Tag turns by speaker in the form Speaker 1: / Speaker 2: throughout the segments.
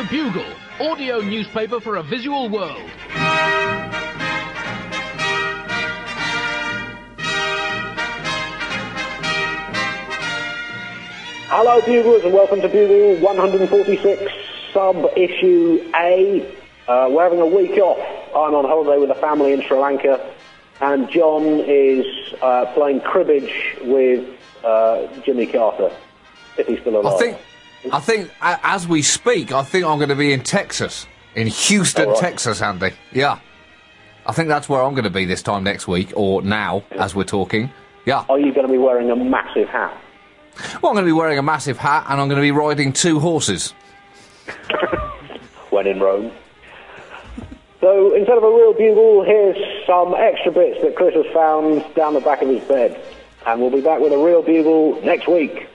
Speaker 1: Bugle, audio newspaper for a visual world.
Speaker 2: Hello Buglers and welcome to Bugle 146, sub-issue A. We're having a week off. I'm on holiday with a family in Sri Lanka, and John is playing cribbage with Jimmy Carter, if he's still alive.
Speaker 3: I think as we speak, I think I'm going to be in Texas, in Houston, Texas, Andy. Yeah. I think that's where I'm going to be this time next week, or now, as we're talking. Yeah.
Speaker 2: Are you going to be wearing a massive hat?
Speaker 3: Well, I'm going to be wearing a massive hat, and I'm going to be riding 2 horses.
Speaker 2: When in Rome. So, instead of a real bugle, here's some extra bits that Chris has found down the back of his bed. And we'll be back with a real bugle next week.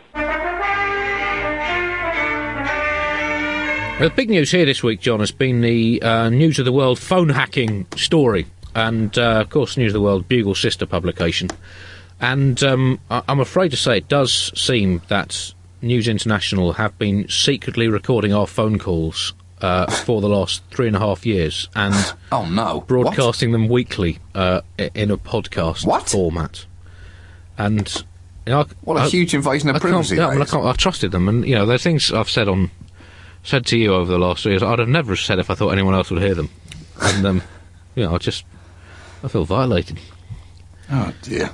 Speaker 1: The big news here this week, John, has been the News of the World phone hacking story. And, of course, News of the World, Bugle sister publication. And I'm afraid to say it does seem that News International have been secretly recording our phone calls for the last 3.5 years and broadcasting them weekly in a podcast format. And you know,
Speaker 3: what a huge invasion of privacy!
Speaker 1: I trusted them, and you know, there's things I've said to you over the last 3 years I'd have never said if I thought anyone else would hear them. And you know, I feel violated.
Speaker 3: Oh dear.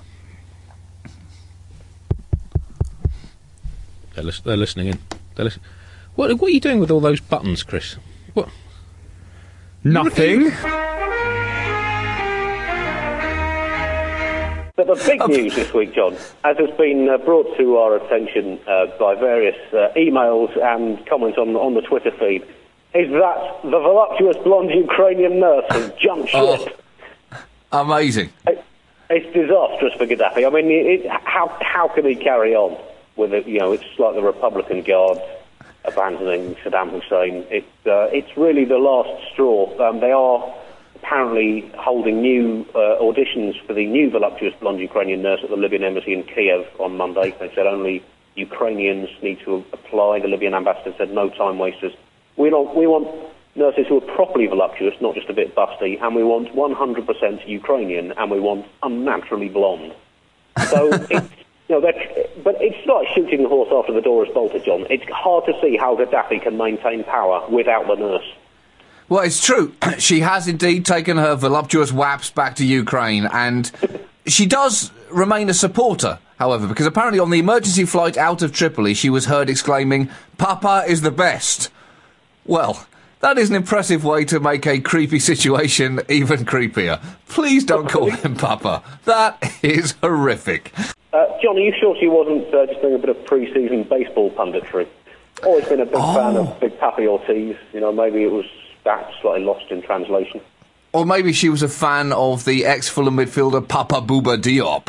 Speaker 1: They're listening in. What are you doing with all those buttons, Chris? What?
Speaker 4: Nothing.
Speaker 2: But the big news this week, John, as has been brought to our attention by various emails and comments on the Twitter feed, is that the voluptuous blonde Ukrainian nurse has jumped ship.
Speaker 3: Amazing.
Speaker 2: It's disastrous for Gaddafi. I mean, how can he carry on with it? You know, it's like the Republican Guard abandoning Saddam Hussein. It's really the last straw. They are apparently holding new auditions for the new voluptuous blonde Ukrainian nurse at the Libyan embassy in Kiev on Monday. They said only Ukrainians need to apply. The Libyan ambassador said no time wasters. We want nurses who are properly voluptuous, not just a bit busty, and we want 100% Ukrainian, and we want unnaturally blonde. So it's, you know, but it's like shooting the horse after the door is bolted, John. It's hard to see how Gaddafi can maintain power without the nurse.
Speaker 3: Well, it's true. She has indeed taken her voluptuous waps back to Ukraine, and she does remain a supporter, however, because apparently on the emergency flight out of Tripoli, she was heard exclaiming, "Papa is the best." Well, that is an impressive way to make a creepy situation even creepier. Please don't call him Papa. That is horrific.
Speaker 2: John, are you sure she wasn't just doing a bit of pre-season baseball punditry? Always been a big fan of Big Papi Ortiz. You know, maybe it was that slightly lost in translation.
Speaker 3: Or maybe she was a fan of the ex-Fulham midfielder Papa Bouba Diop.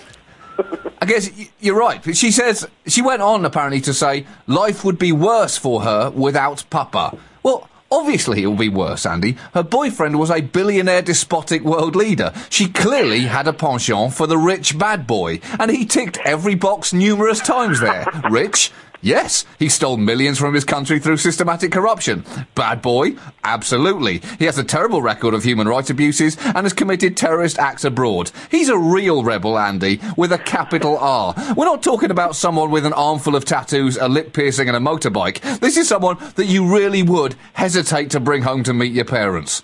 Speaker 3: I guess you're right. But she went on apparently to say life would be worse for her without Papa. Well, obviously it will be worse, Andy. Her boyfriend was a billionaire despotic world leader. She clearly had a penchant for the rich bad boy, and he ticked every box numerous times there. Rich? Yes, he stole millions from his country through systematic corruption. Bad boy? Absolutely. He has a terrible record of human rights abuses and has committed terrorist acts abroad. He's a real rebel, Andy, with a capital R. We're not talking about someone with an armful of tattoos, a lip piercing and a motorbike. This is someone that you really would hesitate to bring home to meet your parents.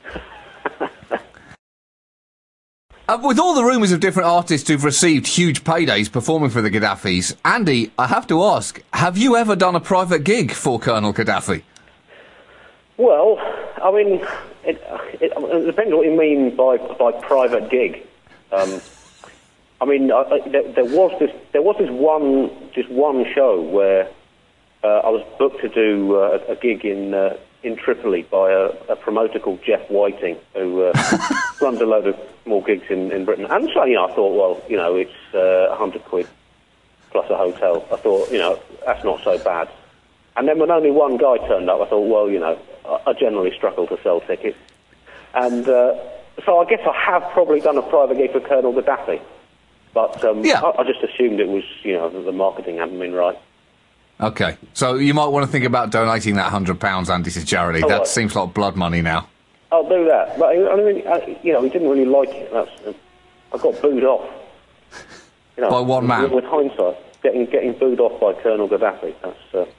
Speaker 3: With all the rumours of different artists who've received huge paydays performing for the Gaddafis, Andy, I have to ask, have you ever done a private gig for Colonel Gaddafi?
Speaker 2: Well, I mean, it depends what you mean by private gig. I mean, there was this one show where I was booked to do a gig in Tripoli by a promoter called Jeff Whiting, who runs a load of more gigs in Britain. And so, you know, I thought, well, you know, it's £100 plus a hotel. I thought, you know, that's not so bad. And then when only one guy turned up, I thought, well, you know, I generally struggle to sell tickets. And so I guess I have probably done a private gig for Colonel Gaddafi. But I just assumed it was, you know, that the marketing hadn't been right.
Speaker 3: Okay, so you might want to think about donating that £100, Andy, to charity. That seems like blood money now.
Speaker 2: I'll do that. But I mean, he didn't really like it. I got booed off.
Speaker 3: By one man.
Speaker 2: With hindsight, getting booed off by Colonel Gaddafi. That's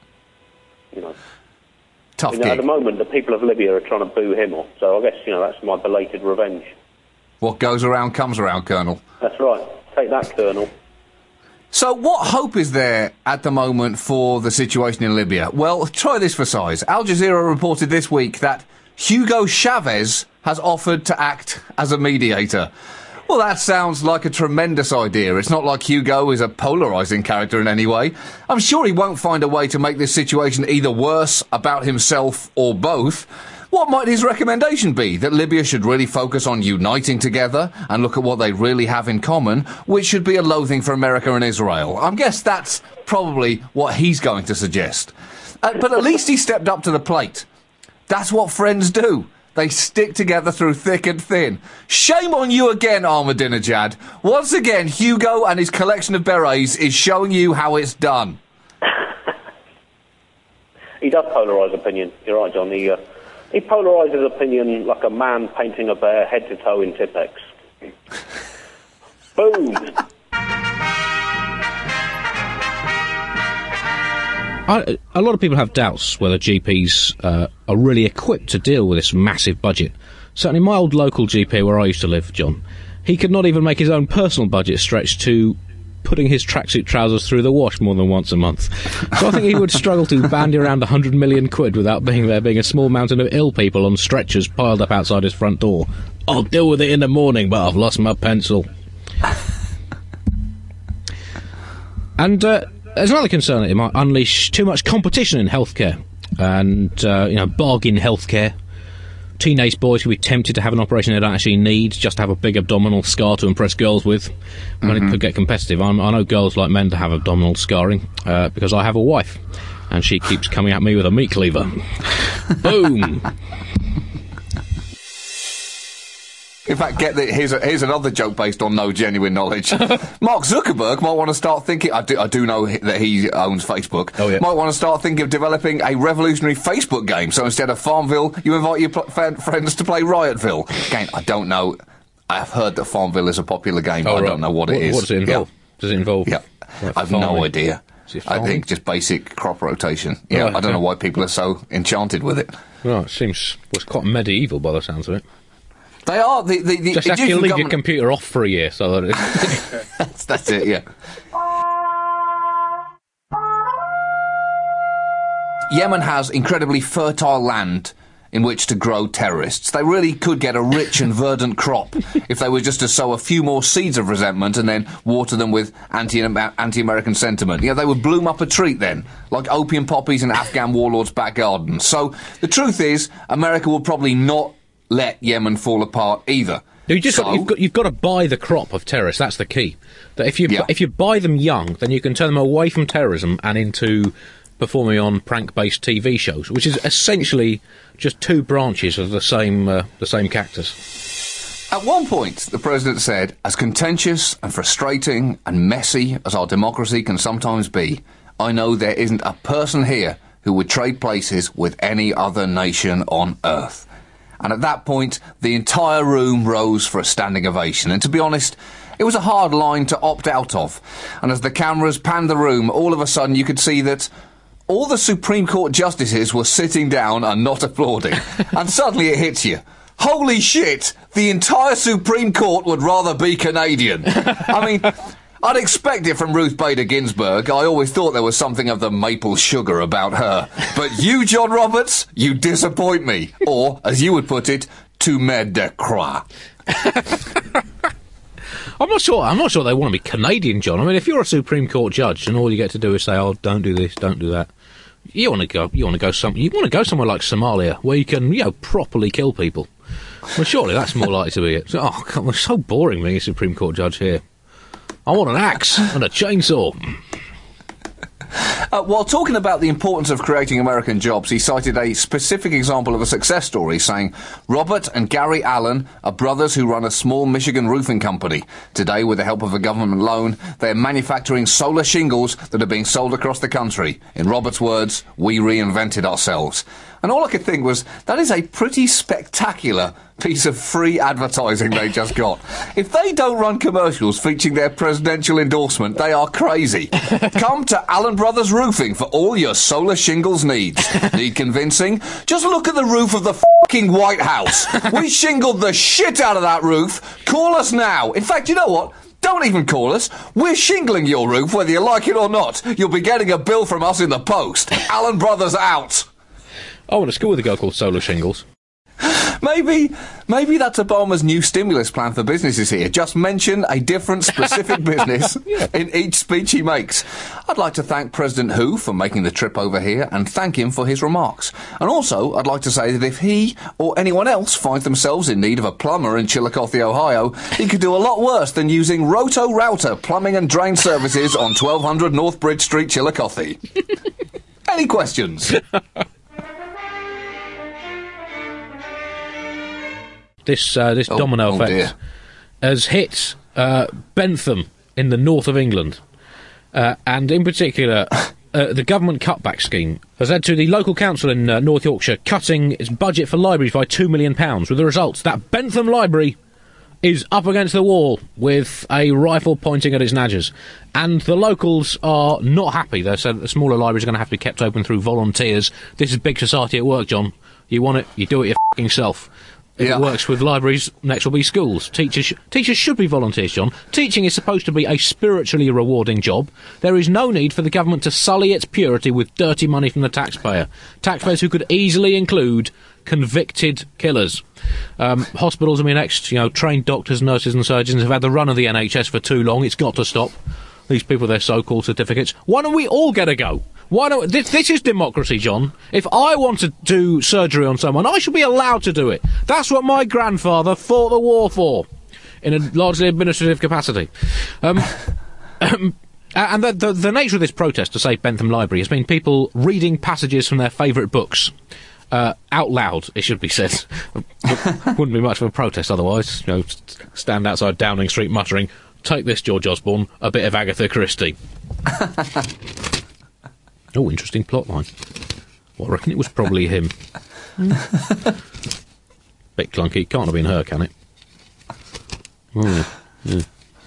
Speaker 3: tough gig.
Speaker 2: At the moment, the people of Libya are trying to boo him off. So I guess that's my belated revenge.
Speaker 3: What goes around comes around, Colonel.
Speaker 2: That's right. Take that, Colonel.
Speaker 3: So what hope is there at the moment for the situation in Libya? Well, try this for size. Al Jazeera reported this week that Hugo Chavez has offered to act as a mediator. Well, that sounds like a tremendous idea. It's not like Hugo is a polarising character in any way. I'm sure he won't find a way to make this situation either worse about himself or both. What might his recommendation be? That Libya should really focus on uniting together and look at what they really have in common, which should be a loathing for America and Israel. I guess that's probably what he's going to suggest. But at least he stepped up to the plate. That's what friends do. They stick together through thick and thin. Shame on you again, Ahmadinejad. Once again, Hugo and his collection of berets is showing you how it's done.
Speaker 2: He does polarise opinion. You're right, John. He polarises opinion like a man painting a bear head to toe in Tipp-Ex. Boom!
Speaker 1: A lot of people have doubts whether GPs are really equipped to deal with this massive budget. Certainly my old local GP where I used to live, John, he could not even make his own personal budget stretch to putting his tracksuit trousers through the wash more than once a month. So I think he would struggle to bandy around 100 million quid without being a small mountain of ill people on stretchers piled up outside his front door. I'll deal with it in the morning, but I've lost my pencil. And there's another concern that it might unleash too much competition in healthcare and, bargain healthcare. Teenage boys who be tempted to have an operation they don't actually need just to have a big abdominal scar to impress girls with. When it could get competitive. I know girls like men to have abdominal scarring because I have a wife and she keeps coming at me with a meat cleaver. Boom!
Speaker 3: In fact, here's another joke based on no genuine knowledge. Mark Zuckerberg might want to start thinking. I do know that he owns Facebook.
Speaker 1: Oh, yeah.
Speaker 3: Might want to start thinking of developing a revolutionary Facebook game. So instead of Farmville, you invite your friends to play Riotville. Again, I don't know. I've heard that Farmville is a popular game. But I don't know what it is.
Speaker 1: What does it involve? Yeah. Does it involve?
Speaker 3: Yeah, I've no idea. I think just basic crop rotation. Yeah, right, I don't know why people are so enchanted with it.
Speaker 1: Well, it seems it's quite medieval by the sounds of it.
Speaker 3: They are the
Speaker 1: just have to leave your computer off for a year, so that
Speaker 3: that's it. Yeah. Yemen has incredibly fertile land in which to grow terrorists. They really could get a rich and verdant crop if they were just to sow a few more seeds of resentment and then water them with anti-American sentiment. They would bloom up a treat then, like opium poppies in Afghan warlords' back gardens. So the truth is, America will probably not let Yemen fall apart either.
Speaker 1: You've got to buy the crop of terrorists. That's the key. That if you buy them young, then you can turn them away from terrorism and into performing on prank-based TV shows, which is essentially just two branches of the same cactus.
Speaker 3: At one point, the president said, "As contentious and frustrating and messy as our democracy can sometimes be, I know there isn't a person here who would trade places with any other nation on earth." And at that point, the entire room rose for a standing ovation. And to be honest, it was a hard line to opt out of. And as the cameras panned the room, all of a sudden you could see that all the Supreme Court justices were sitting down and not applauding. And suddenly it hits you. Holy shit! The entire Supreme Court would rather be Canadian. I mean, I'd expect it from Ruth Bader Ginsburg. I always thought there was something of the maple sugar about her. But you, John Roberts, you disappoint me. Or, as you would put it, tu me décrois.
Speaker 1: I'm not sure they want to be Canadian, John. I mean, if you're a Supreme Court judge and all you get to do is say, "Oh, don't do this, don't do that," you want to go somewhere like Somalia where you can, properly kill people. Well, surely that's more likely to be it. Oh, God, it's so boring being a Supreme Court judge here. I want an axe and a chainsaw.
Speaker 3: While talking about the importance of creating American jobs, he cited a specific example of a success story, saying, Robert and Gary Allen are brothers who run a small Michigan roofing company. Today, with the help of a government loan, they're manufacturing solar shingles that are being sold across the country. In Robert's words, we reinvented ourselves. And all I could think was, that is a pretty spectacular piece of free advertising they just got. If they don't run commercials featuring their presidential endorsement, they are crazy. Come to Allen Brothers Roofing for all your solar shingles needs. Need convincing? Just look at the roof of the fucking White House. We shingled the shit out of that roof. Call us now. In fact, you know what? Don't even call us. We're shingling your roof whether you like it or not. You'll be getting a bill from us in the post. Allen Brothers out.
Speaker 1: I went to school with a girl called Solar Shingles.
Speaker 3: Maybe that's Obama's new stimulus plan for businesses here. Just mention a different specific business in each speech he makes. I'd like to thank President Hu for making the trip over here and thank him for his remarks. And also, I'd like to say that if he or anyone else finds themselves in need of a plumber in Chillicothe, Ohio, he could do a lot worse than using Roto Router plumbing and drain services on 1200 North Bridge Street, Chillicothe. Any questions?
Speaker 1: This domino effect has hit Bentham in the north of England, and in particular, the government cutback scheme has led to the local council in North Yorkshire cutting its budget for libraries by £2 million, with the results that Bentham Library is up against the wall with a rifle pointing at its nadgers. And the locals are not happy. They said the smaller libraries are going to have to be kept open through volunteers. This is big society at work, John. You want it, you do it your f***ing self. If it works with libraries, next will be schools. Teachers should be volunteers, John. Teaching is supposed to be a spiritually rewarding job. There is no need for the government to sully its purity with dirty money from the taxpayer. Taxpayers who could easily include convicted killers. Hospitals, trained doctors, nurses and surgeons have had the run of the NHS for too long. It's got to stop. These people with their so-called certificates. Why don't we all get a go? This is democracy, John. If I want to do surgery on someone, I should be allowed to do it. That's what my grandfather fought the war for, in a largely administrative capacity. And the nature of this protest to save Bentham Library has been people reading passages from their favourite books. Out loud, it should be said. Wouldn't be much of a protest otherwise. Stand outside Downing Street muttering, "Take this, George Osborne, a bit of Agatha Christie." Oh, interesting plotline. Well, I reckon it was probably him. Bit clunky. Can't have been her, can it? Oh, yeah.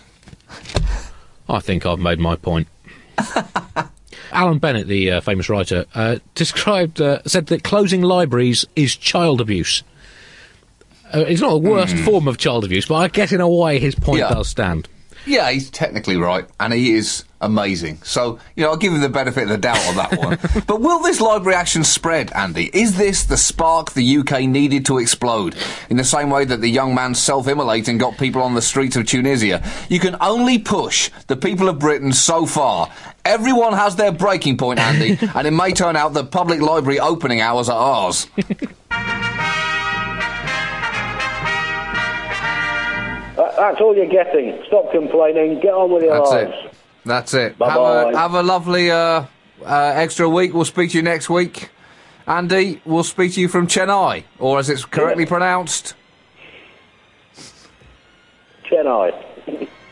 Speaker 1: I think I've made my point. Alan Bennett, the famous writer, said that closing libraries is child abuse. It's not the worst form of child abuse, but I guess in a way his point does stand.
Speaker 3: Yeah, he's technically right, and he is amazing. So, I'll give him the benefit of the doubt on that one. But will this library action spread, Andy? Is this the spark the UK needed to explode? In the same way that the young man self-immolating got people on the streets of Tunisia. You can only push the people of Britain so far. Everyone has their breaking point, Andy, and it may turn out that public library opening hours are ours.
Speaker 2: That's all you're getting. Stop complaining. Get on with your lives.
Speaker 3: That's it.
Speaker 2: Bye-bye.
Speaker 3: Have a lovely extra week. We'll speak to you next week. Andy, we'll speak to you from Chennai, or as it's correctly pronounced,
Speaker 2: Chennai.